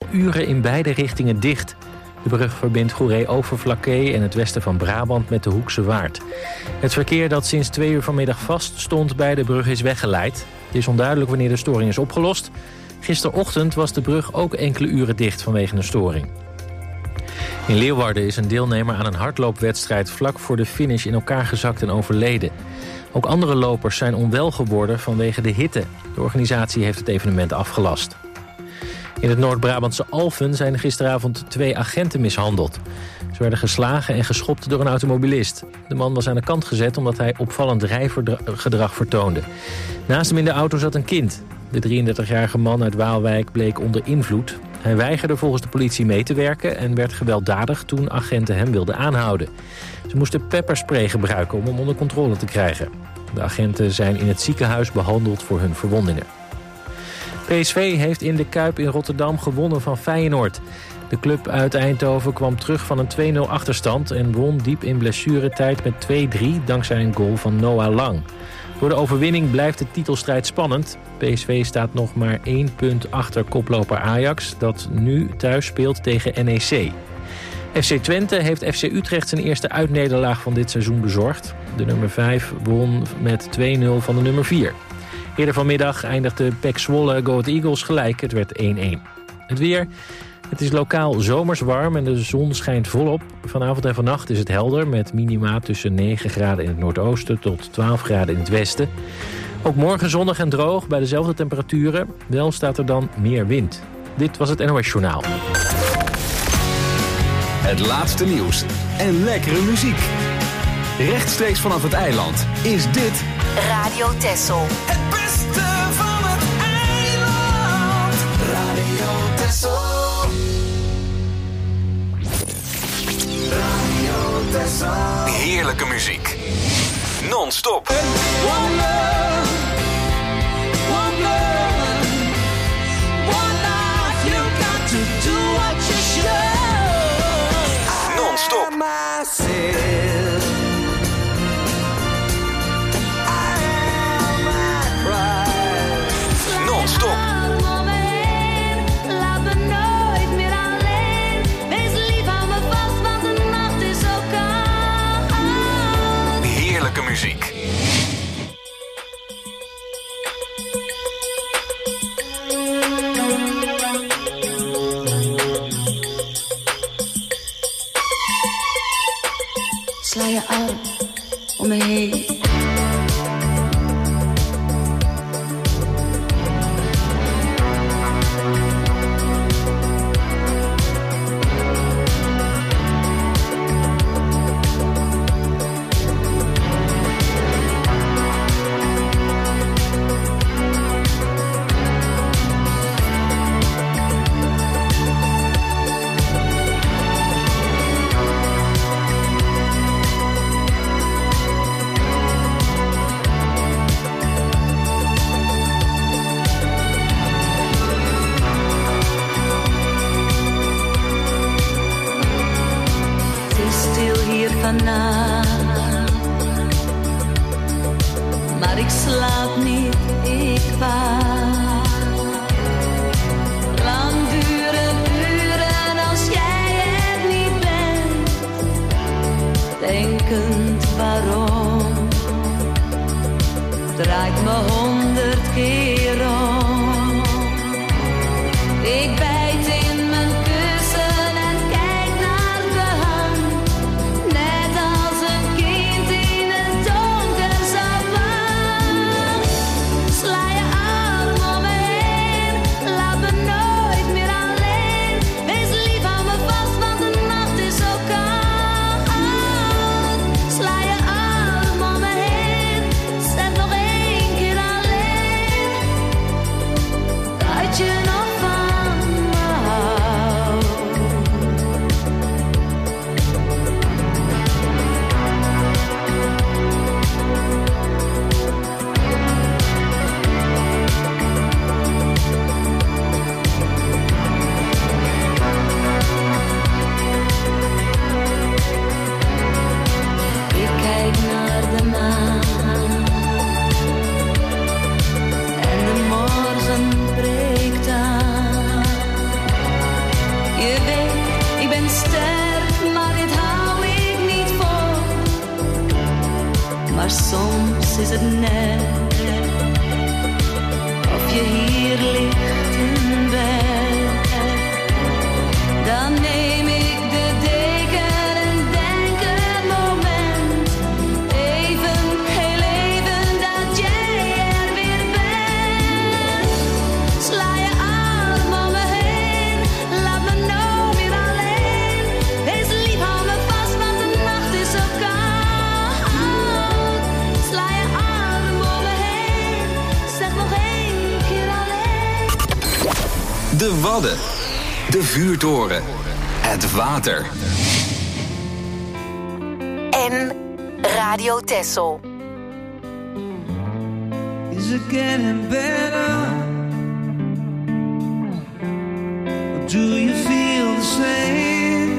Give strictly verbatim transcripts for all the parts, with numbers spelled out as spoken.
uren in beide richtingen dicht. De brug verbindt Goeree-Overflakkee en het westen van Brabant met de Hoekse Waard. Het verkeer dat sinds twee uur vanmiddag vast stond bij de brug is weggeleid. Het is onduidelijk wanneer de storing is opgelost. Gisterochtend was de brug ook enkele uren dicht vanwege een storing. In Leeuwarden is een deelnemer aan een hardloopwedstrijd vlak voor de finish in elkaar gezakt en overleden. Ook andere lopers zijn onwel geworden vanwege de hitte. De organisatie heeft het evenement afgelast. In het Noord-Brabantse Alphen zijn gisteravond twee agenten mishandeld. Ze werden geslagen en geschopt door een automobilist. De man was aan de kant gezet omdat hij opvallend rijgedrag vertoonde. Naast hem in de auto zat een kind. De drieëndertigjarige man uit Waalwijk bleek onder invloed. Hij weigerde volgens de politie mee te werken en werd gewelddadig toen agenten hem wilden aanhouden. Ze moesten pepperspray gebruiken om hem onder controle te krijgen. De agenten zijn in het ziekenhuis behandeld voor hun verwondingen. P S V heeft in de Kuip in Rotterdam gewonnen van Feyenoord. De club uit Eindhoven kwam terug van een twee nul achterstand en won diep in blessuretijd met twee drie dankzij een goal van Noah Lang. Door de overwinning blijft de titelstrijd spannend. P S V staat nog maar één punt achter koploper Ajax, dat nu thuis speelt tegen N E C. F C Twente heeft F C Utrecht zijn eerste uitnederlaag van dit seizoen bezorgd. De nummer vijf won met twee nul van de nummer vier. Eerder vanmiddag eindigde P E C Zwolle Go Ahead Eagles gelijk. Het werd één één. Het weer. Het is lokaal zomers warm en de zon schijnt volop. Vanavond en vannacht is het helder met minima tussen negen graden in het noordoosten tot twaalf graden in het westen. Ook morgen zonnig en droog bij dezelfde temperaturen. Wel staat er dan meer wind. Dit was het N O S Journaal. Het laatste nieuws en lekkere muziek. Rechtstreeks vanaf het eiland is dit Radio Texel. Het beste van het eiland. Radio Texel. Radio Texel. heerlijke muziek. Non-stop. One love, one love, one life. You got to do what you should. Non-stop. I am myself. Non-stop. Laat me nooit meer alleen. Wees lief aan me vast, want de nacht is zo koud. Heerlijke muziek. Sla je arm om me heen. Maar ik slaap niet, ik waak. Lang duren uren als jij er niet bent. Denkend waarom. Draait me honderd keer om. Ik bijt in mijn kussen en kijk naar de hand. Net als een kind in een donker savaan. Sla je aan Je weet, ik ben sterk, maar dit hou ik niet vol. Maar soms is het net of je hier ligt in bed. Dan neem ik de deken en denk een moment, even, heel even, dat jij er weer bent. Sla je arm om me heen, laat me nooit meer alleen. Wees lief, hou me vast, want de nacht is zo koud. Sla je arm om me heen, zeg nog één keer alleen. De Wadden. De vuurtoren. Het water. En Radio Texel. Is it getting better? Or do you feel the same?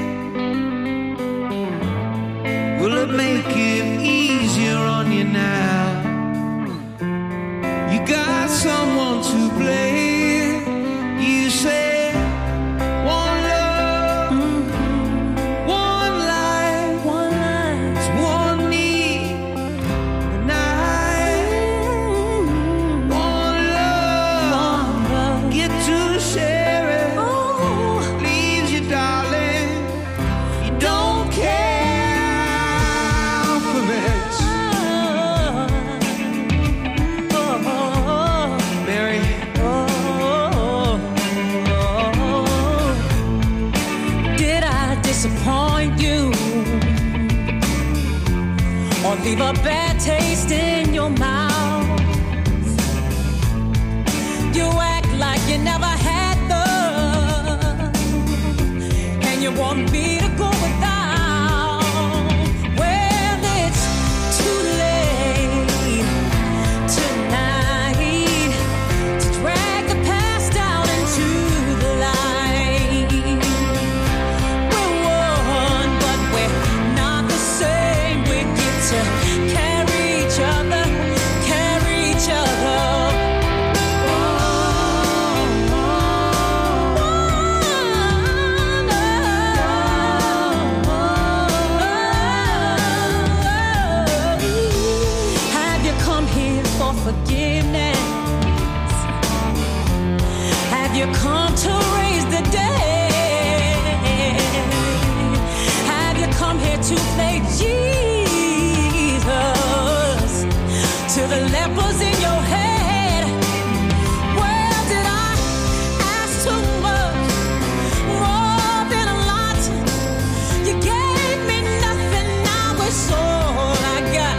Will it make it easier on you now? You got someone to blame. You say one love, one life, one life, it's one need, and I, one love, get to share it. Leaves you, darling, you don't care for it. Mary. Did I disappoint you or leave a bad taste in your mouth? You act like you never had love, and you want me to go without. Well, it's too late tonight to drag the past down into the light. We're one, but we're not the same. We get to carry each other, carry each other. Have you come here for forgiveness? Have you come to raise the dead? Have you come here to play Jesus to the lepers in your head? Well, did I ask too much? More than a lot. You gave me nothing, now it's all I got.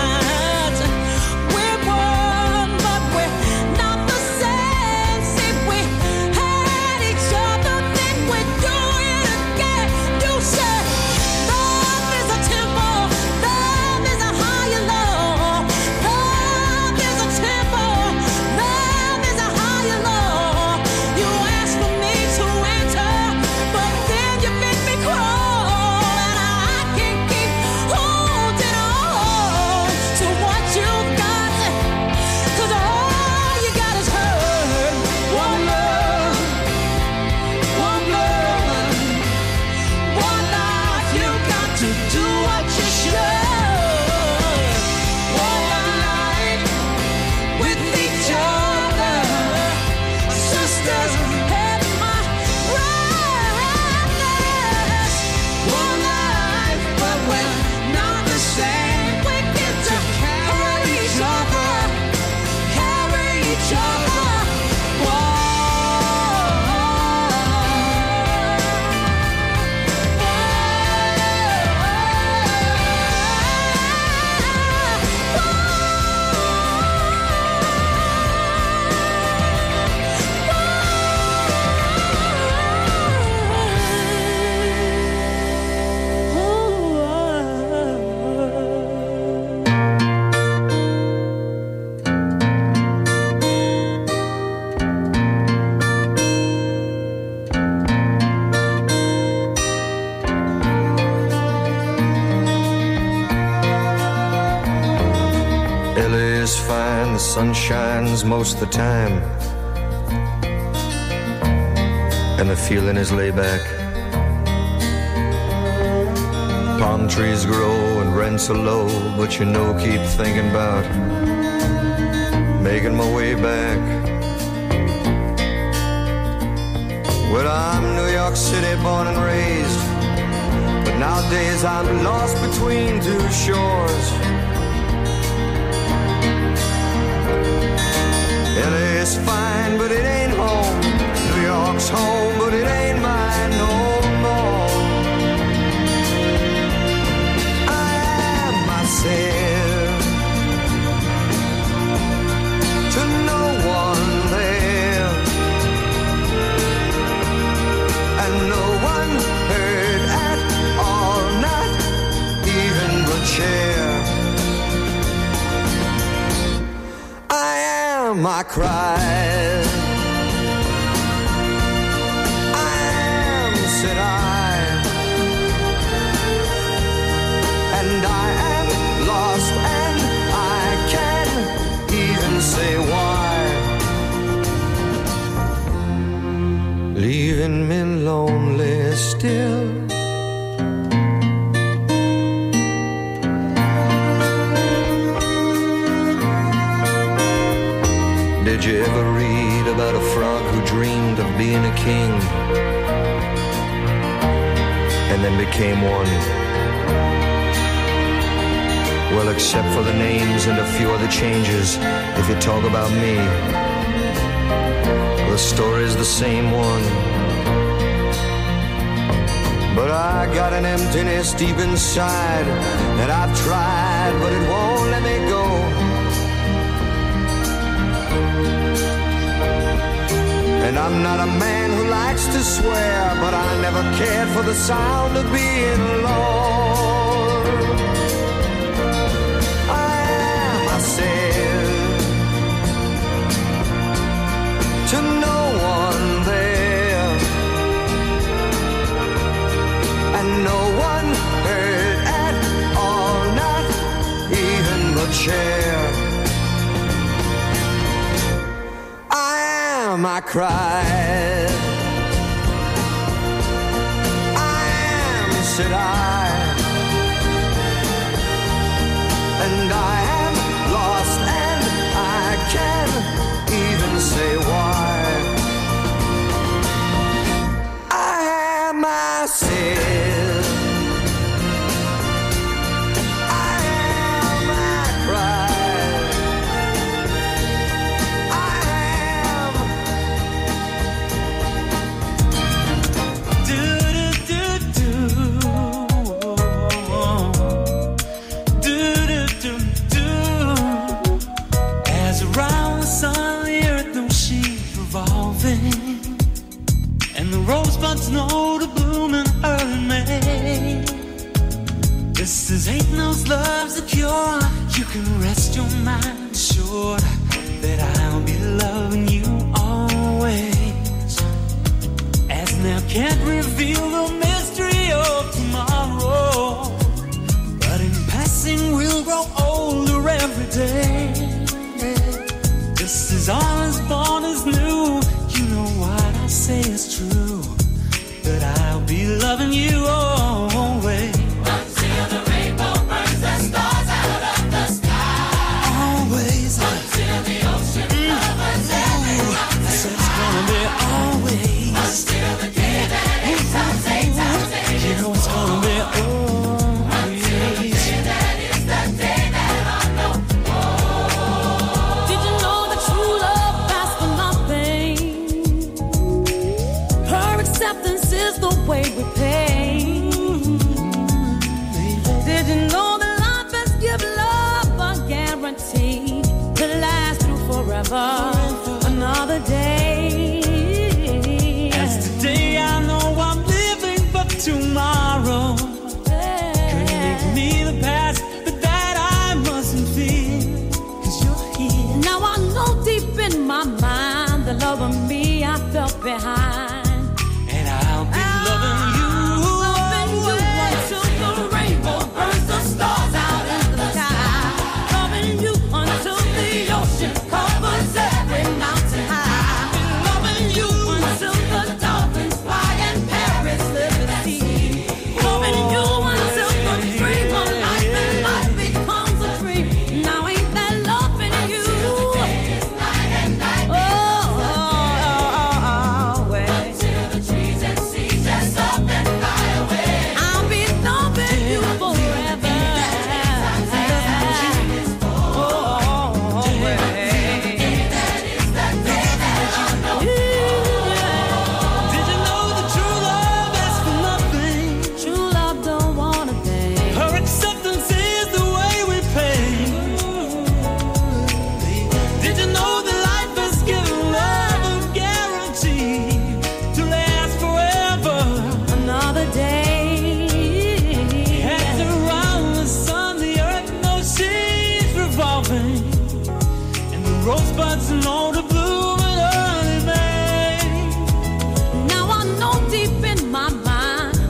We're one, but we're not the same. See, we had each other, then we do it again. You said love is a temple, love is a higher law. Love is a temple, love is a higher law. You asked for me to enter, but then you made me crawl, and I can't keep holding on to what you got, 'cause all you got is hurt. One love, one love, one life. You got to do what you should. One night with each other, sisters had my brightness. One life, but we're not the same. We get to carry each other, carry each other. L A is fine, the sun shines most of the time. and the feeling is laid back. Palm trees grow and rents are low, but you know, keep thinking about making my way back. Well, I'm New York City born and raised, but nowadays I'm lost between two shores. L A's fine, but it ain't home. New York's home, but it ain't mine no more. I am myself to no one there, and no one heard at all, not even the chair. I am, I cried. I am, said I, and I am lost, and I can't even say why. Leaving me lonely still. Did you ever read about a frog who dreamed of being a king and then became one? Well, except for the names and a few other changes, if you talk about me, the story's the same one. But I got an emptiness deep inside that I've tried, but it won't let me go. And I'm not a man who likes to swear, but I never cared for the sound of being alone. I am, I said, to no one there, and no one heard at all, not even the chair. I cried. I am, said I, and I am lost, and I can't even say why. I am myself. I am, I cried. I am. Rosebuds know to bloom in early May. This is ain't no love's a cure. You can rest your mind assured that I'll be loving you always. As now can't reveal the mystery of tomorrow, but in passing we'll grow older every day. This is all as born as new. You know what I say is true, that I'll be loving you always. Until the rainbow burns the stars out of the sky. Always. Until the ocean covers every mountain. I said it's gonna be always. Until the day that eight times eight times eight. You know it's gonna be always. Until the day that is the day that I know. Oh. Did you know that true love lasts for nothing? Her acceptance is the way we pay. Did you know that life has given love a guarantee to last through forever? Another day. As today I know I'm living, but tomorrow could make me the past, but that I mustn't fear, 'cause you're here. Now I know deep in my mind the love of me I felt behind. And I'll be loving you. Loving you until the rainbow burns the stars out in the sky. Loving you until the ocean covers every mountain high. Loving you until the dolphins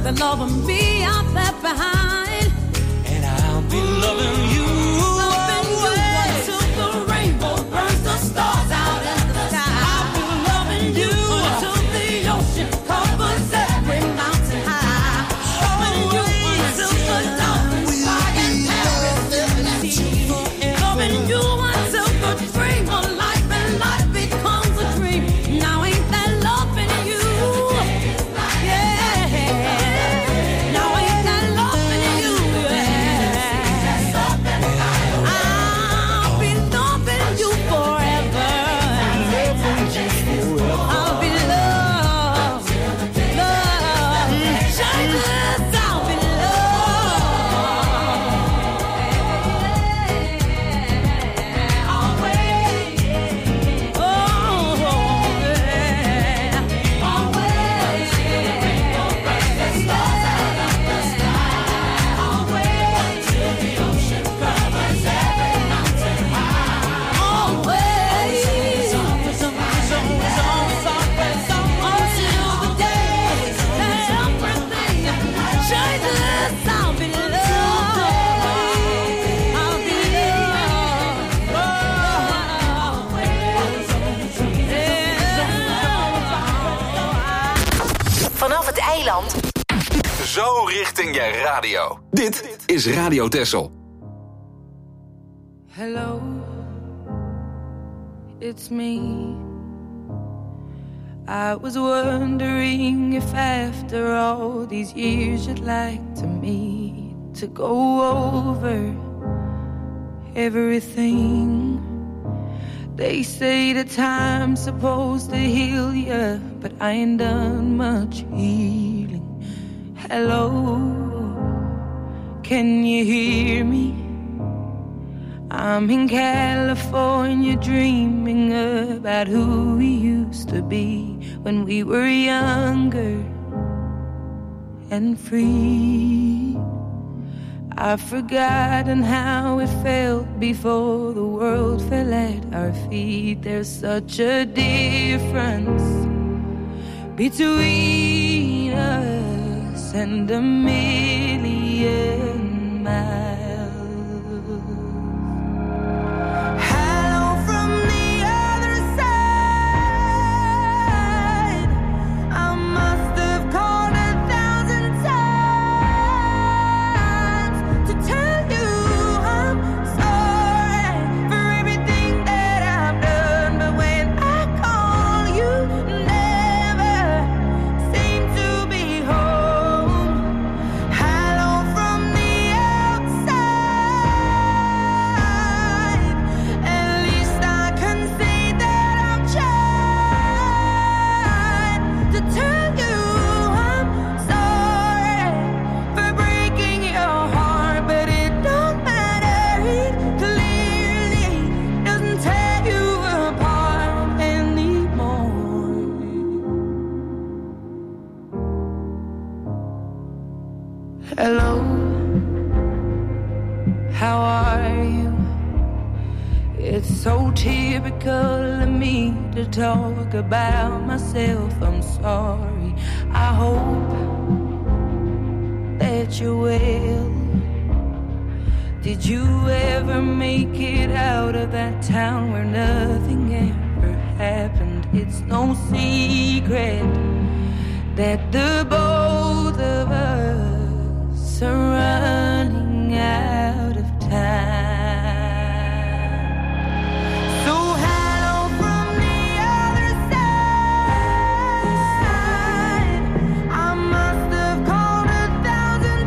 the love of me I left behind. And I'll be loving you. Loving you until the rainbow burns the stars out in the sky. I'll be loving you until the ocean covers every mountain high. Loving you until the dolphins fly and perish in the sea. Loving you until the dream of life and life becomes a dream. Now ain't that loving you? Yeah. Now ain't that loving you? Yeah. I'll be loving you forever. I'll be loved, loved. Jesus, I'll be loved. Always. Oh, yeah. Always. The stars out of the sky. Always. Till the ocean covers every mountain high. Always. Until the day that everything changes, I'll be loved. I'll be loved. Vanaf het eiland Zo richting je radio. Dit is Radio Texel. Hello, it's me. I was wondering if after all these years you'd like to meet to go over everything. They say that time's supposed to heal ya, but I ain't done much healing. Hello, can you hear me? I'm in California dreaming about who we used to be when we were younger and free. I've forgotten how it felt before the world fell at our feet. There's such a difference between us and a million miles. Hello, how are you? It's so typical of me to talk about myself. I'm sorry. I hope that you're well. Did you ever make it out of that town where nothing ever happened? It's no secret that the both of us are running out of time. So hello from the other side. I must have called a thousand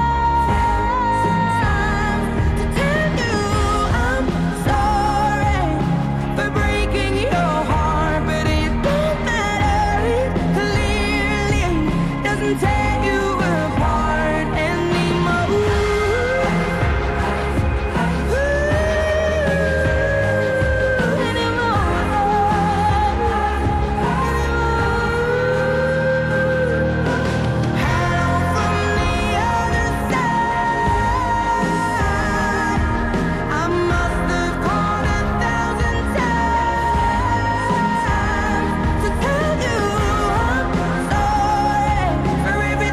times to tell you I'm sorry for breaking your heart, but it don't matter. It clearly doesn't tear you apart anymore. For everything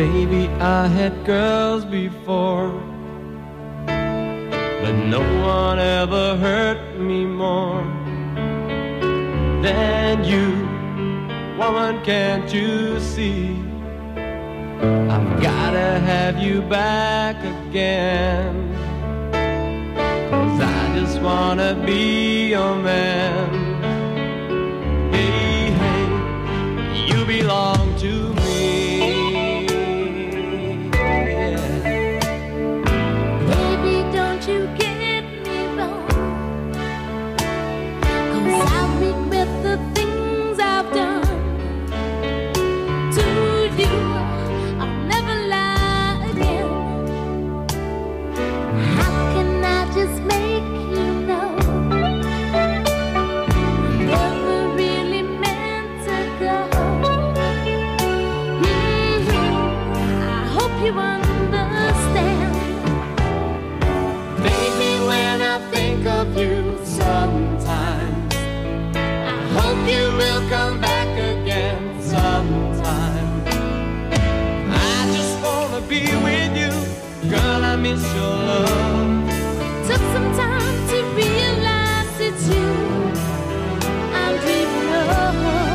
Baby, I had girls before, but no one ever hurt me more than you. Woman, can't you see? I've gotta have you back again, 'cause I just wanna be your man. Hey, hey, you belong to me. Yeah. Baby, don't you get me wrong, 'cause I regret the things I've done to you. I'll never lie again. How can I just make you know never really meant to go? Mm-hmm. I hope you understand. Baby, when I think of you sometimes, I hope you will come back again sometime. I just wanna be with you, girl, I miss your love. Took some time to realize it's you I'm dreaming of.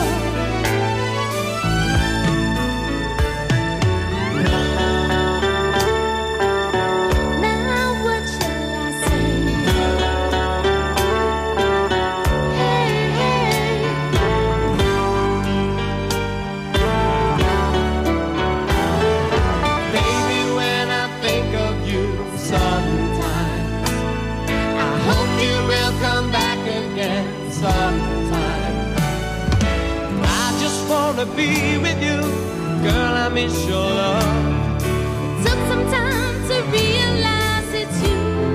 Now what shall I say? Hey, hey. Baby, when I think of you sometimes, I hope you will come back again sometime. I just wanna be with you, girl, I miss your love. Took some time to realize it's you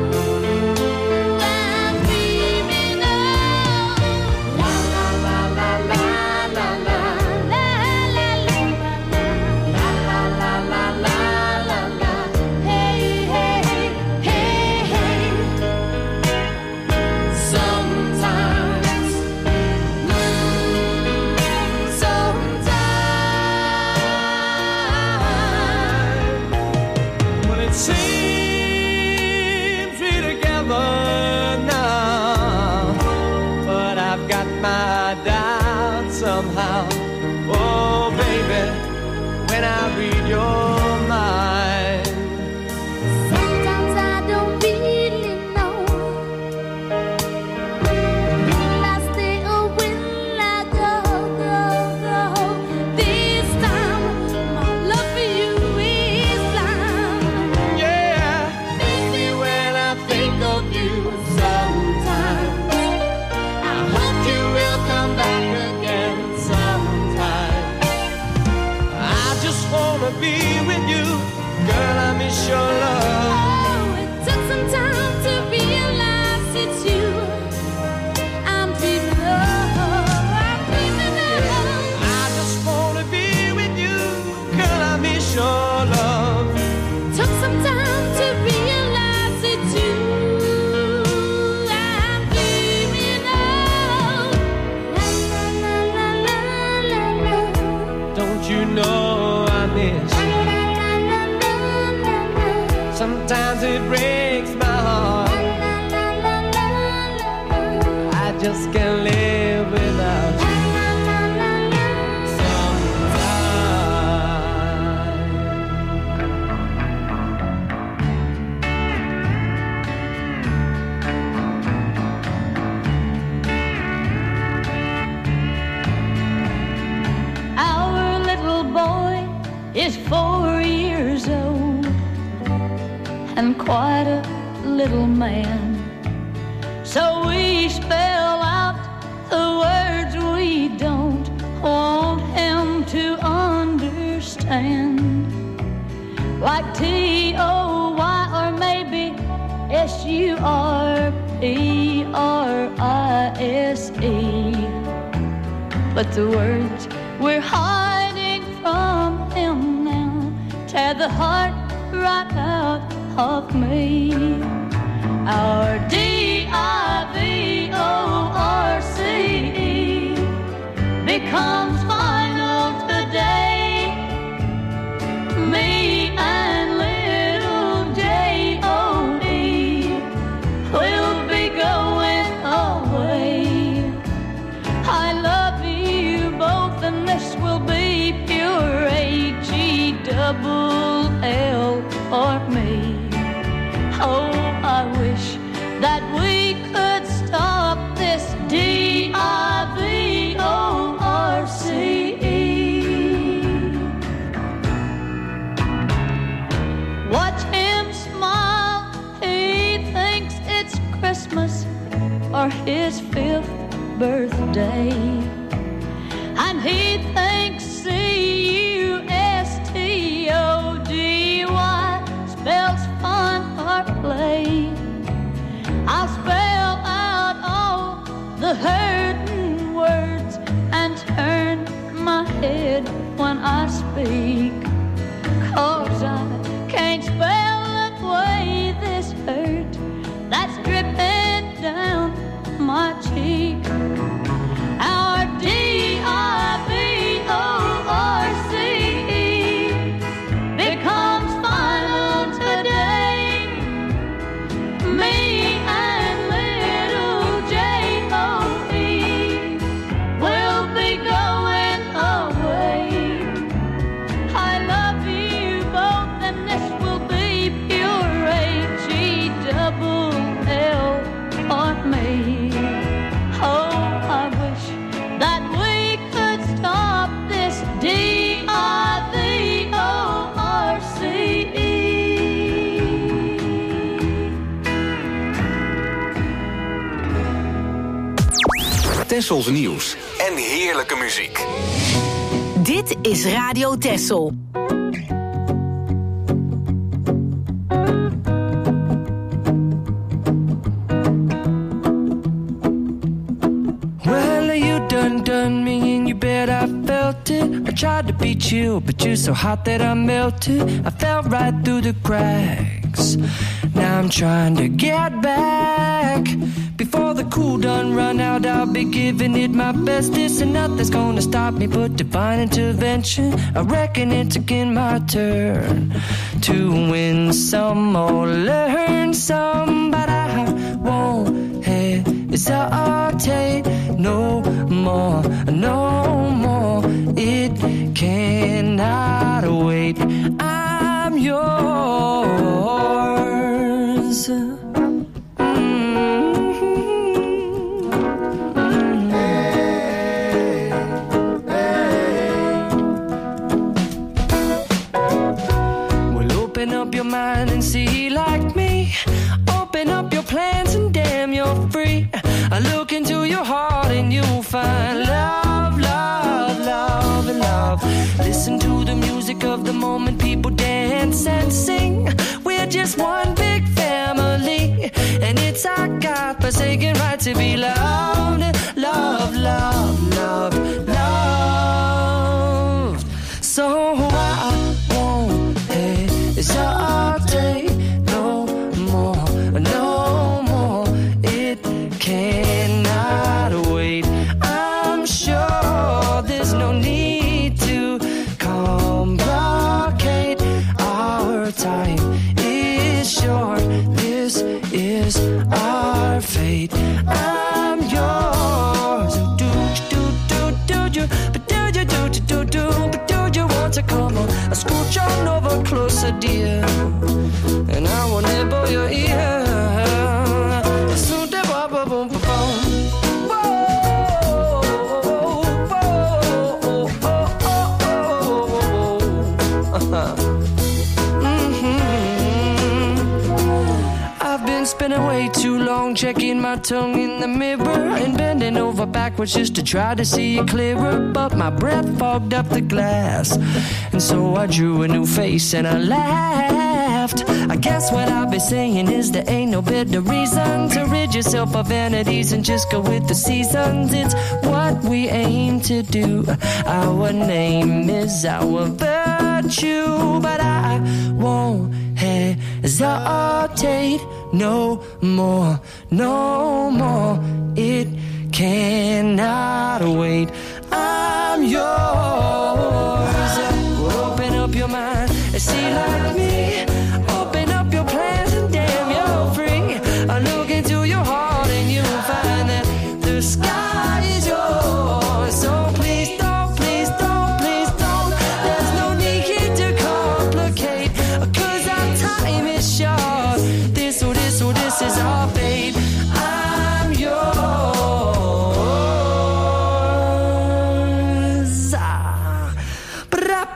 I'm dreaming of. La la la la la la la la la la la la la la la la la. Hey hey hey hey. Sometimes, Sometimes. well, it seems we're together now, but I've got my doubts somehow. Oh, baby, when I read your mind, Sometimes I don't really know. Will I stay or will I go, go, go? This time my love for you is blind. yeah. Baby, when I think of you sometimes, I hope you will come back again sometime. I just wanna be with you, girl, I miss your love. Oh, it took some time to realize it's you I'm dreaming of. I'm dreaming of. I just wanna be with you, girl, I miss your love. Took some time to realize it's you I'm dreaming of. La la la la la la. Don't you know I miss La you? la la la la la la. Sometimes it breaks my heart, La la la la la la. I just can't live without you. La la la la la. Our little boy is four years old and quite a little man. So we spell out the words we don't want him to understand, like T O Y or maybe S U R P R I S E. But the words we're hiding from him now tear the heart right out of me. Our D I V O R C E becomes final today. Me double L or me. Oh, I wish that we could stop this D I V O R C E. Watch him smile, he thinks it's Christmas or his fifth birthday. And he thinks C U S T O D Y spells fun or play. I'll spell out all the hurting words and turn my head when I speak. 'Cause I can't spell away this hurt that's dripping down my cheek. Our D I V O R C E becomes final today. Me and little J O E will be going away. I love you both and this will be pure H E double L or me. Oh, I wish that we could stop this D I V O R C E. Tessels nieuws en heerlijke muziek. Dit is Radio Tessel. Well, you done done me and you bet I felt it. I tried to be chill, but you're so hot that I melted. I fell right through the cracks. Now I'm trying to get back. Before the cool done run out, I'll be giving it my best. This and nothing's gonna stop me but divine intervention. I reckon it's again my turn to win some or learn some, but I won't hesitate no more, no more. It cannot wait. I'm yours. Mind and see like me. Open up your plans and damn, you're free. I look into your heart and you'll find love, love, love, and love. Listen to the music of the moment, people dance and sing. We're just one big family, and it's our God-forsaken right to be loved, love, love, love, loved. So I won't hesitate no more, no more. It cannot wait. I'm sure there's no need to complicate. Our time is short. This is our fate. I'm yours. Do do do do do, but do do do do do, but do you want to come on? I scooch on over closer, dear, and I will nibble your ear. Soon the boom boom boom boom. Spending way too long checking my tongue in the mirror and bending over backwards just to try to see it clearer, but my breath fogged up the glass, and so I drew a new face and I laughed. I guess what I'll be saying is there ain't no better reason to rid yourself of vanities and just go with the seasons. It's what we aim to do. Our name is our virtue, but I won't hesitate no more, no more. It cannot wait. I'm yours. Open up your mind and see like me. Open up your plans and damn, you're free. I look into your heart and you'll find that the sky is yours. So please don't, please don't, please don't. There's no need to come.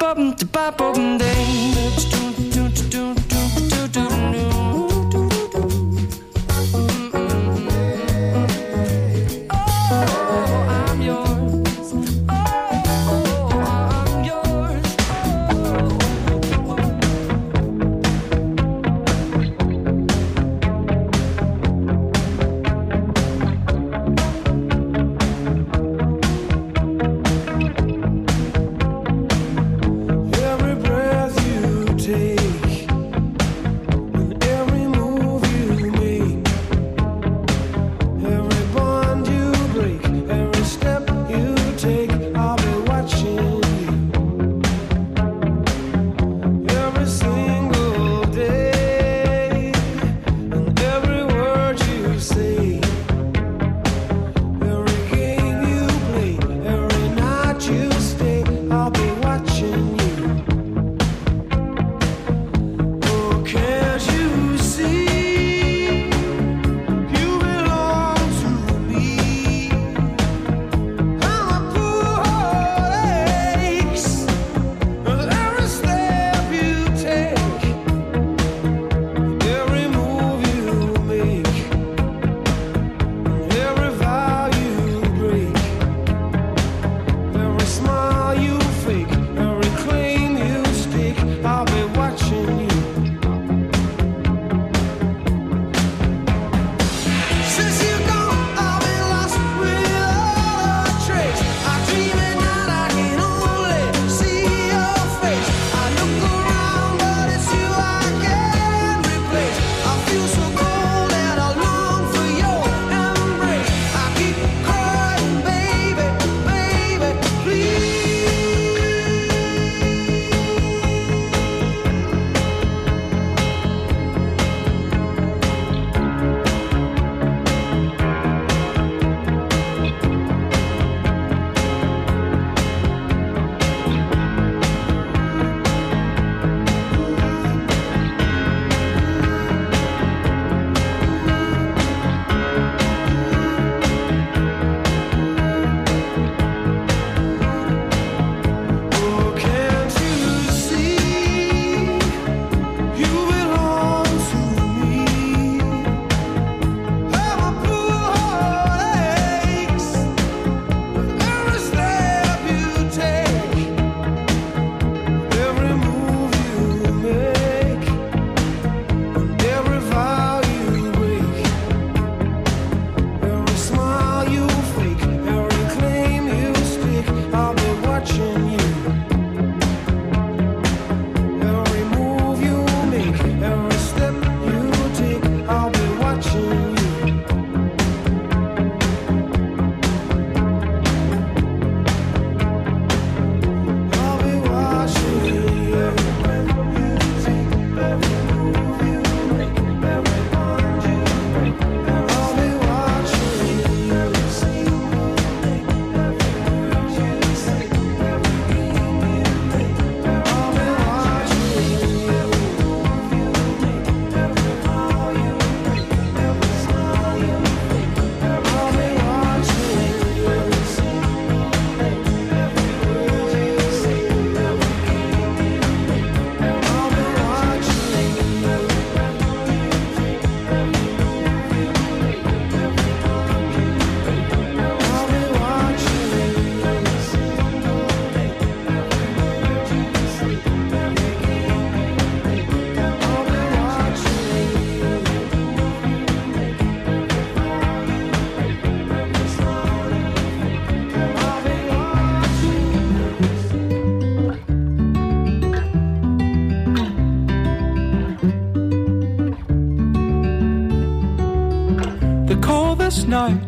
last night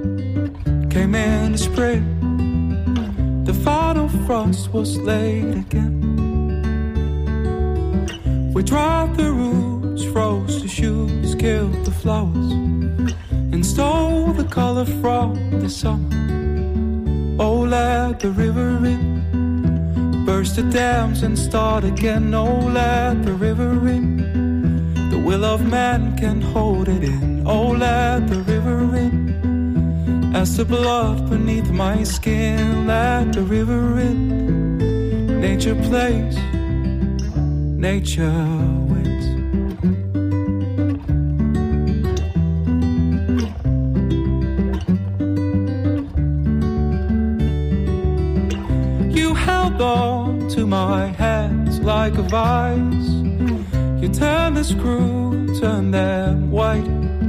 came in the spring. The final frost was laid again. We dried the roots, froze the shoots, killed the flowers, and stole the color from the summer. Oh, let the river in, burst the dams and start again. Oh, let the river in, the will of man can hold it in. Oh, let the river in, as the blood beneath my skin. Let the river in, nature plays, nature wins. You held on to my hands like a vice. You turned the screw, turned them white.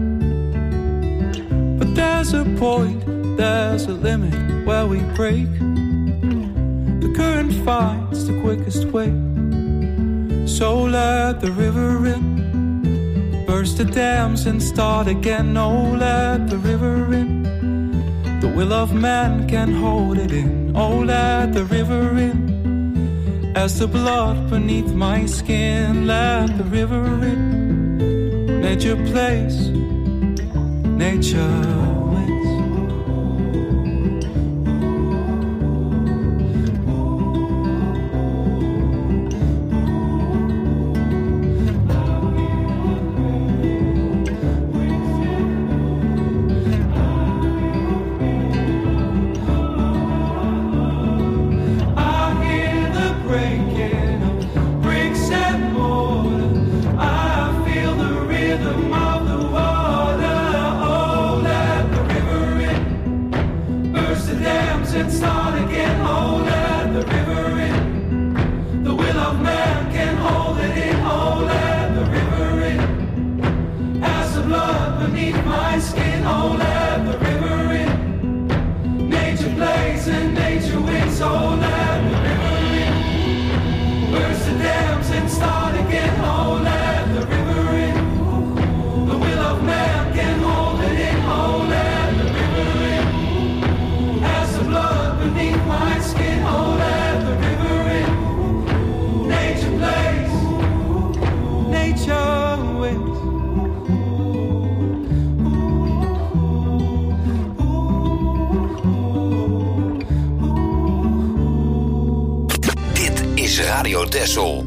But there's a point, there's a limit where we break. The current finds the quickest way. So let the river in, burst the dams and start again. Oh, let the river in, the will of man can hold it in. Oh, let the river in, as the blood beneath my skin. Let the river in, nature plays, nature. Radio Texel.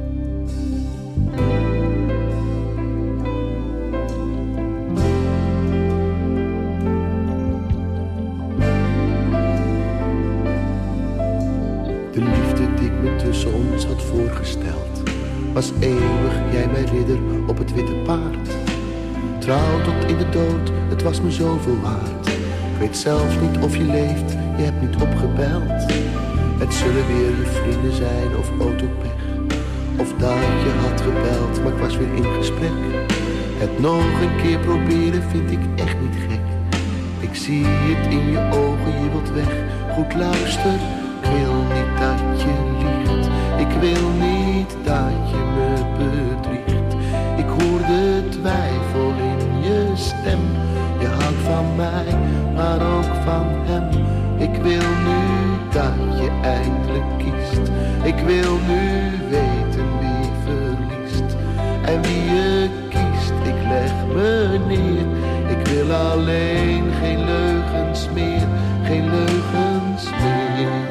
De liefde die ik me tussen ons had voorgesteld, was eeuwig, jij mijn ridder op het witte paard. Trouw tot in de dood, het was me zoveel waard. Ik weet zelf niet of je leeft, je hebt niet opgebeld. Het zullen weer je vrienden zijn of autopech. Of dat je had gebeld, maar ik was weer in gesprek. Het nog een keer proberen vind ik echt niet gek. Ik zie het in je ogen, je wilt weg. Goed luister, ik wil niet dat je liegt. Ik wil niet dat je me bedriegt. Ik hoor de twijfel in je stem. Je houdt van mij, maar ook van hem. Ik wil nu dat je eindelijk kiest. Ik wil nu weten wie verliest. En wie je kiest, ik leg me neer. Ik wil alleen geen leugens meer. Geen leugens meer.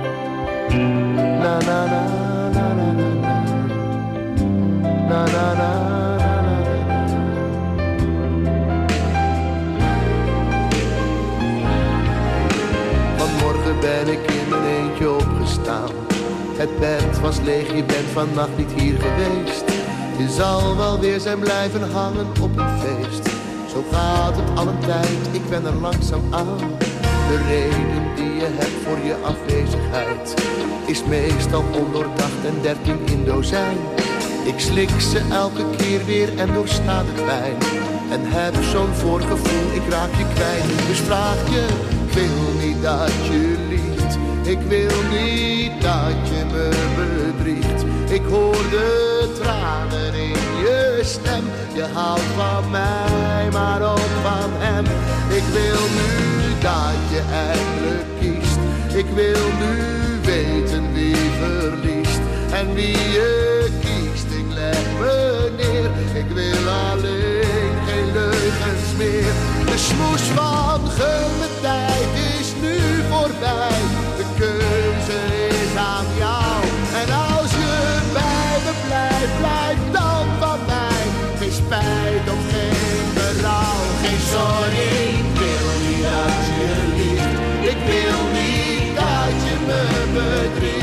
Na na na na na na na. Na na na. Vanmorgen ben ik in mijn eentje opgestaan. Het bed was leeg, je bent vannacht niet hier geweest. Je zal wel weer zijn blijven hangen op een feest. Zo gaat het al een tijd, ik ben er langzaam aan. De reden die je hebt voor je afwezigheid is meestal ondoordacht en dertien in dozijn. Ik slik ze elke keer weer en doorsta de pijn. En heb zo'n voorgevoel, ik raak je kwijt. Dus vraag je, ik wil niet dat je liegt. Ik wil niet dat je me bedriegt. Ik hoor de tranen in je stem. Je houdt van mij, maar ook van hem. Ik wil nu dat je eindelijk kiest. Ik wil nu weten wie verliest. En wie je kiest, ik leg me neer. Ik wil alleen geen leugens meer. De smoes van gun me tijd is nu voorbij. De keuze is aan jou. En als je bij me blijft, blijf dan van mij. Geen spijt of geen berouw. Geen sorry, ik wil niet dat je liegt. Ik wil niet dat je me bedriegt.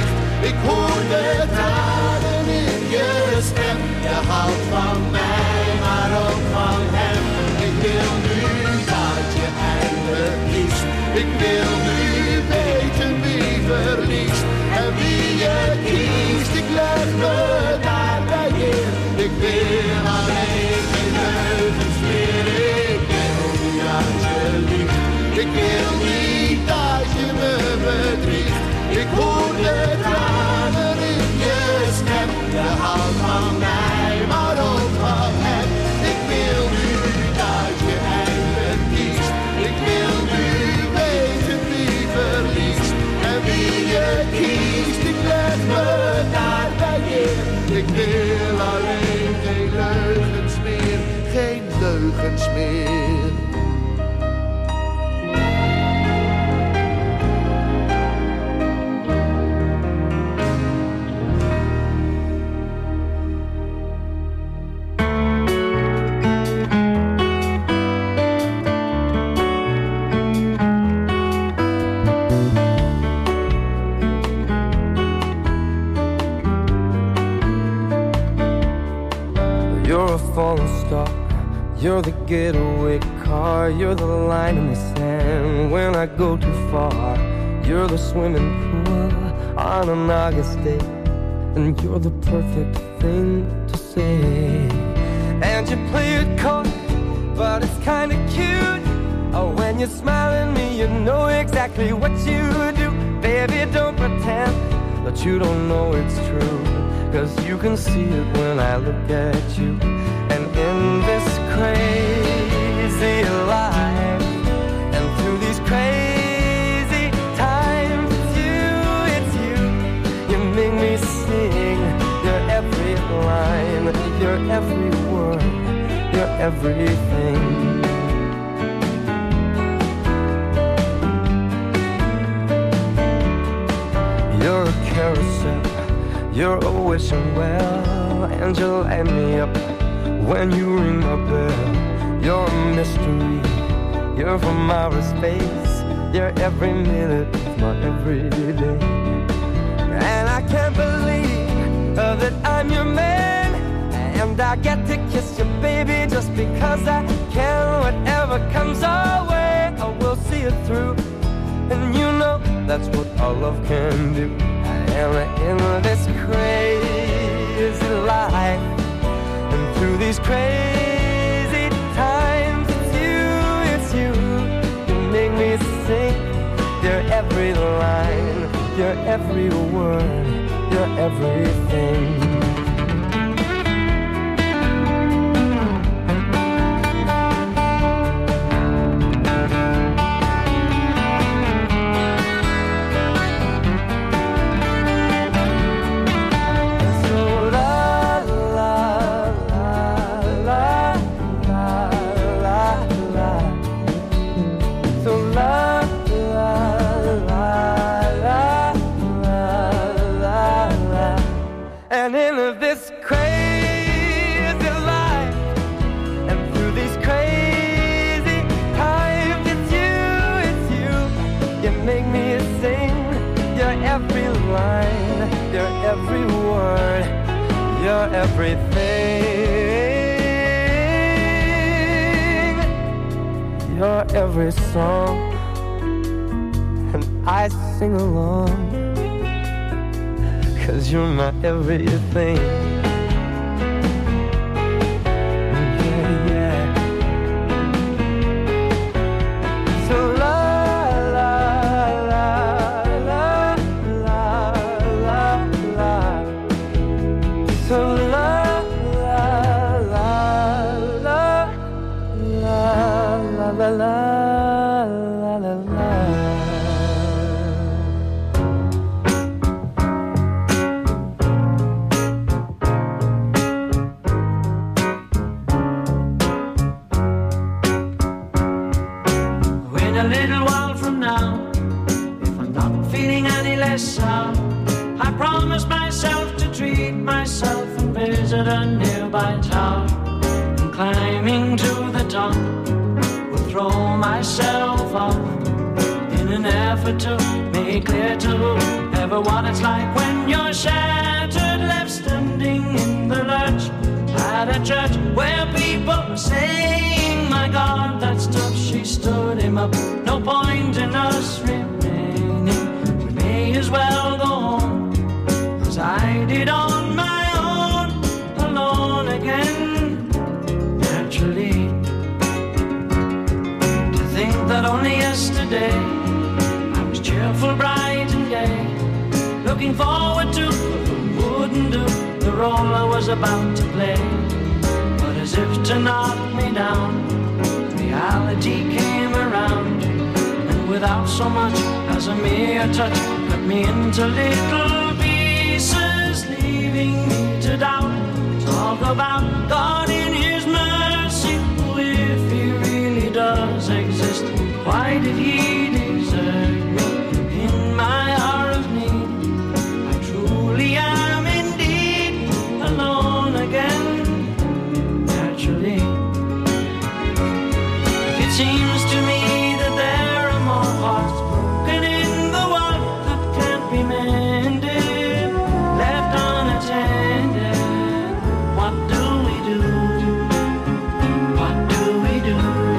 Ik hoor de tranen in je stem. Je houdt van mij, maar ook van hem. Ik wil nu dat je eindelijk kiest. Ik wil nu weten wie verliest en wie je kiest. Ik leg me daar bij neer. Ik wil alleen geen leugens meer. Ik wil niet dat je liegt. Ik wil niet dat je me bedriegt. Ik hoor de tranen in je stem. Je houdt van mij, maar ook van hem. Ik wil nu dat je eindelijk kiest. Ik wil nu weten wie verliest en wie je kiest. Ik leg me daarbij neer. Ik wil alleen geen leugens meer, geen leugens meer. Falling star, you're the getaway car, you're the line in the sand when I go too far. You're the swimming pool on an August day, and you're the perfect thing to say. And you play it cold, but it's kinda cute. Oh, when you smile at me, you know exactly what you do. Baby, don't pretend that you don't know it's true, 'cause you can see it when I look at you. And in this crazy life, and through these crazy times, it's you, it's you. You make me sing your every line, your every word, your everything. You're a carousel, you're a wishing well, and you light me up when you ring my bell. You're a mystery, you're from outer space. You're every minute of my everyday. And I can't believe uh, that I'm your man, and I get to kiss you, baby, just because I can. Whatever comes our way, I will see it through. And you know that's what our love can do. And in this crazy life, through these crazy times, it's you, it's you. You make me sing your every line, your every word, your everything. Every word, you're everything. You're every song, and I sing along, 'cause you're my everything. Yeah, yeah. So la la la la la la la. So la la la la la la la la la la. In a little while from now, if I'm not feeling any less sound, I promise myself to treat myself and visit a nearby town. And climbing to the top, will throw myself off in an effort to make clear to everyone it's like when you're was saying, my God, that's tough. She stood him up. No point in us remaining. We may as well go home, as I did on my own, alone again. Naturally, to think that only yesterday I was cheerful, bright and gay, looking forward to what wouldn't do the role I was about to play. But as if to knock me down, reality came around, and without so much as a mere touch, cut me into little pieces, leaving me to doubt. Talk about God in His mercy. Well, if He really does exist, why did He desert me in my hour of need? I truly am indeed alone again. Naturally, it seems to me that there are more hearts broken in the world that can't be mended, left unattended. What do we do? What do we do?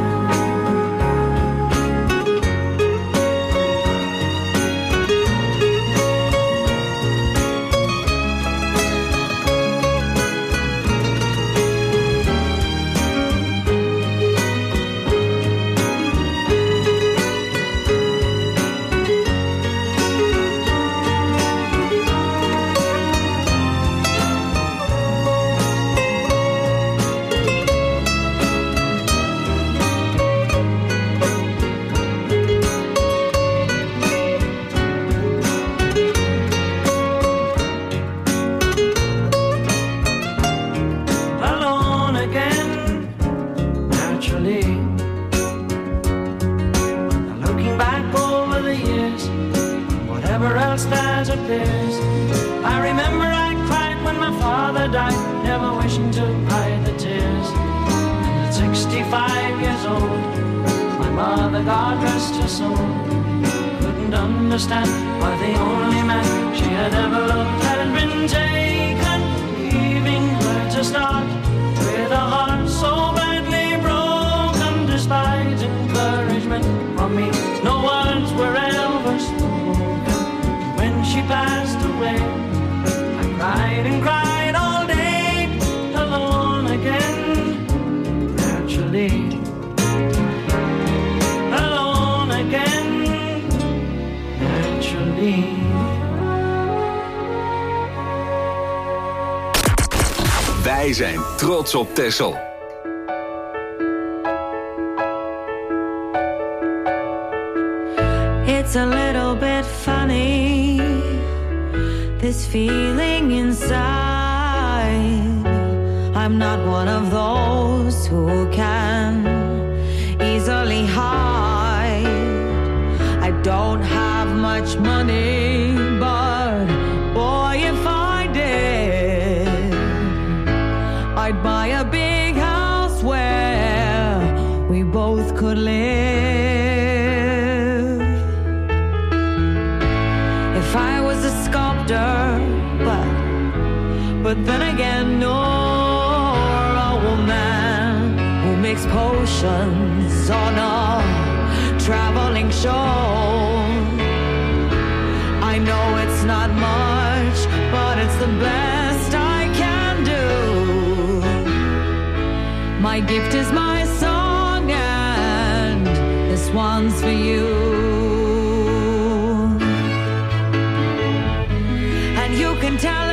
Alone again, naturally. Now looking back over the years, whatever else that appears, I remember I cried when my father died, never wishing to hide the tears. And at sixty-five years old, my mother, God rest her soul, couldn't understand why the only man she had ever loved had been taken, leaving her to start with a heart so badly broken. Despite encouragement from me, no words were ever spoken. When she passed away, I cried and cried all day, alone again. Naturally, alone again. Naturally. Wij zijn trots op Texel. It's a little bit funny, this feeling inside. I'm not one of those who can easily hide. I don't have much money, but boy, if I did, I'd buy a big house where we both could live. If I was a sculptor, but but then again, nor a woman who makes potions on a traveling show. I know it's not much, but it's the best I can do. My gift is my song, and this one's for you. And you can tell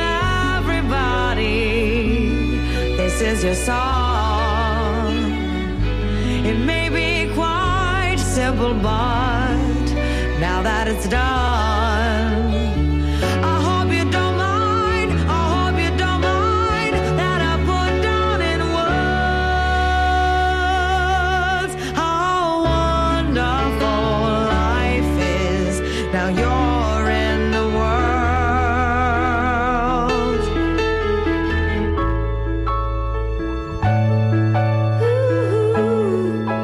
everybody this is your song. It may be quite simple, but now that it's done, I hope you don't mind, I hope you don't mind that I put down in words how wonderful life is. Now you're in the world. Ooh.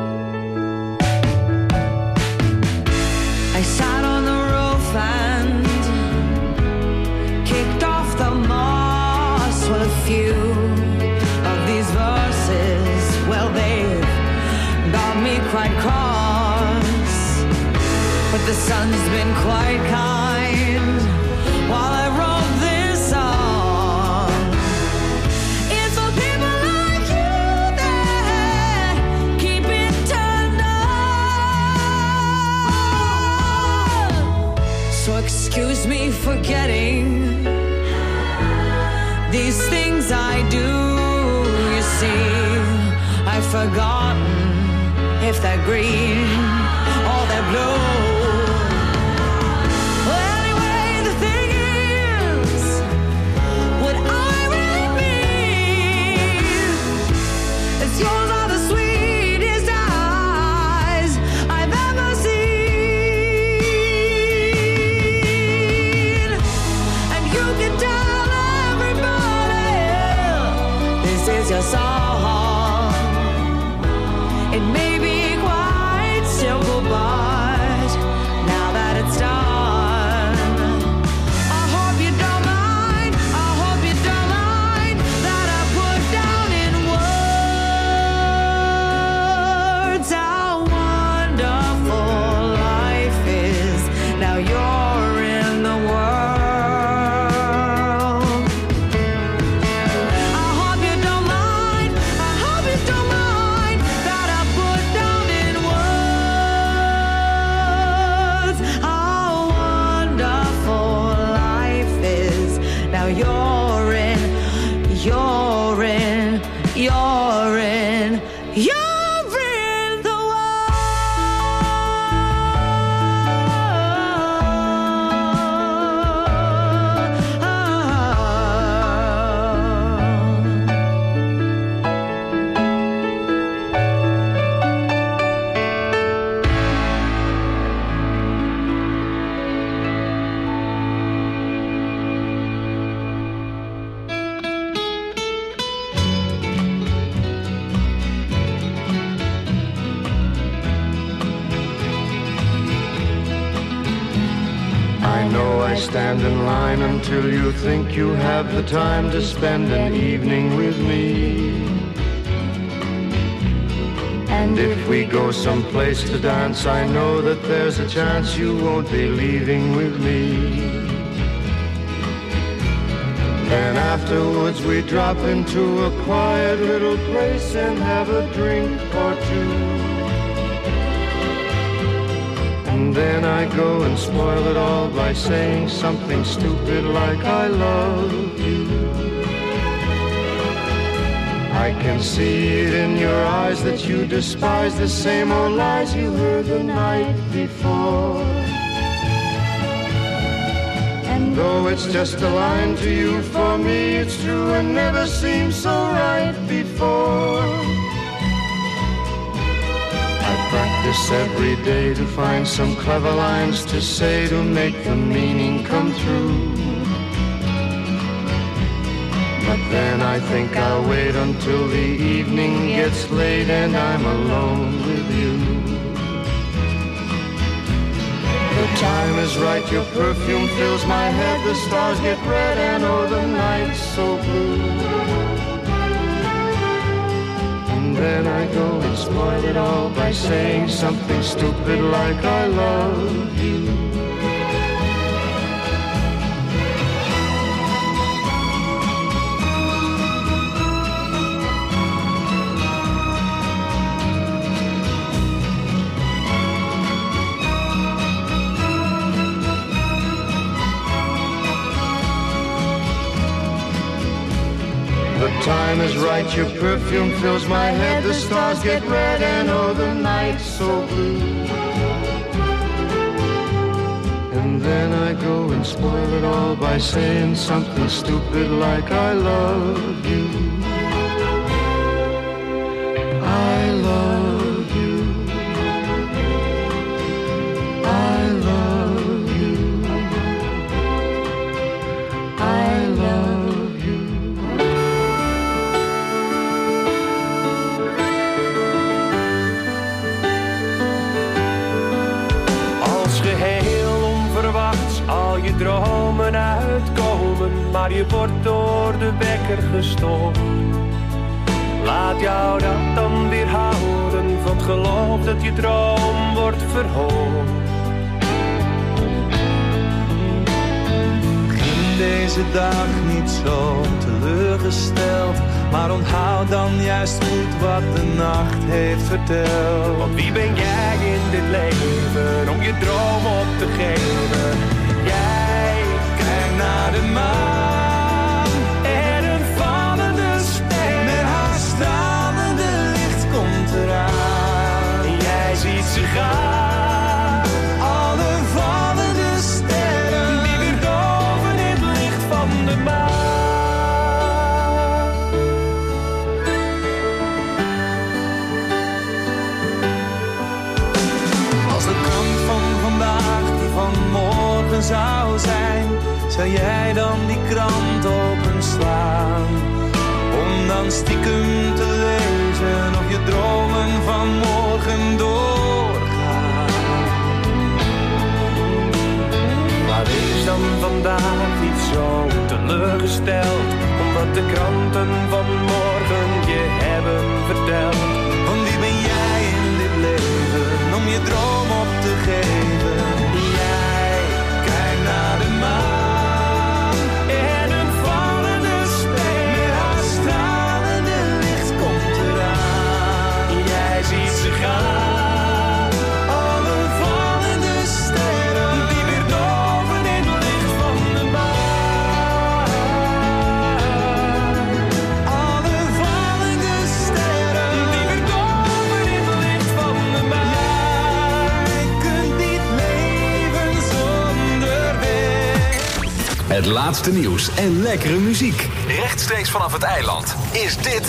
I sat on the roof and kicked off the moss. Well, a few of these verses, well, the sun's been quite kind while I wrote this song. It's for people like you that keep it turned on. So excuse me for getting these things I do. You see, I've forgotten if they're green or they're blue. Well, anyway, the thing is, what I really mean is yours are the sweetest eyes I've ever seen. And you can tell everybody this is your song. It may be quite simple, but now that it's done, I hope you don't mind, I hope you don't mind that I put down in words how wonderful life is. Now you're in the world. I hope you don't mind, I hope you don't mind. You're in, you're in, you're in, you're in the Stand in line until you think you have the time to spend an evening with me. And if we go someplace to dance, I know that there's a chance you won't be leaving with me. Then afterwards we drop into a quiet little place and have a drink or two. And then I go and spoil it all by saying something stupid like I love you. I can see it in your eyes that you despise the same old lies you heard the night before. And though it's just a line to you, for me it's true and never seemed so right before. Practice every day to find some clever lines to say to make the meaning come true. But then I think I'll wait until the evening gets late and I'm alone with you. The time is right, your perfume fills my head, the stars get red and oh the night's so blue. Then I go and spoil it all by saying something stupid like I love you. The time is right, your perfume fills my head, the stars get red and oh the night's so blue. And then I go and spoil it all by saying something stupid like I love you. I love you. I love you. I love you. Al je dromen uitkomen, maar je wordt door de wekker gestoord. Laat jou dat dan weerhouden van het geloof dat je droom wordt verhoord. deze dag niet zo teleurgesteld. Maar onthoud dan juist goed wat de nacht heeft verteld. Want wie ben jij in dit leven om je droom op te geven? Jij kijkt naar de maan en een vallende ster. Met haar stralende licht komt eraan. En jij ziet ze gaan, alle vallende sterren die weer doven in het licht van de maan. Als de krant van vandaag die van morgen zou zijn, zou jij dan die krant openslaan? Om dan stiekem te lezen of je dromen van morgen doorgaan. Maar wees dan vandaag niet zo teleurgesteld, omdat de kranten van morgen je hebben verteld. Want wie ben jij in dit leven om je droom op te geven? Jij kijkt naar de maan en een vallende ster. Met haar stralende licht komt eraan. Jij ziet ze gaan, alle vallende sterren die weer doven in het licht van de maan. Alle vallende sterren die weer doven in het licht van de maan. Jij kunt niet leven zonder weg. Het laatste nieuws en lekkere muziek. Rechtstreeks vanaf het eiland is dit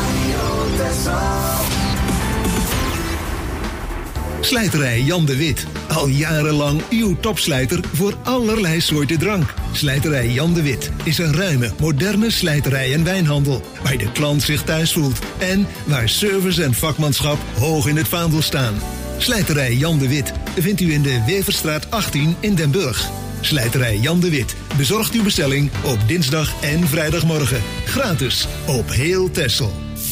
Slijterij Jan de Wit. Al jarenlang uw topslijter voor allerlei soorten drank. Slijterij Jan de Wit is een ruime, moderne slijterij en wijnhandel, waar de klant zich thuis voelt en waar service en vakmanschap hoog in het vaandel staan. Slijterij Jan de Wit vindt u in de Weverstraat achttien in Den Burg. Slijterij Jan de Wit bezorgt uw bestelling op dinsdag en vrijdagmorgen. Gratis op heel Texel.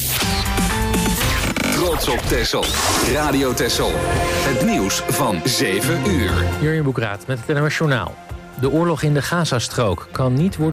Trots op Texel. Radio Texel. Het nieuws van zeven uur. Jurjen Boekraat met het N O S Journaal. De oorlog in de Gazastrook kan niet worden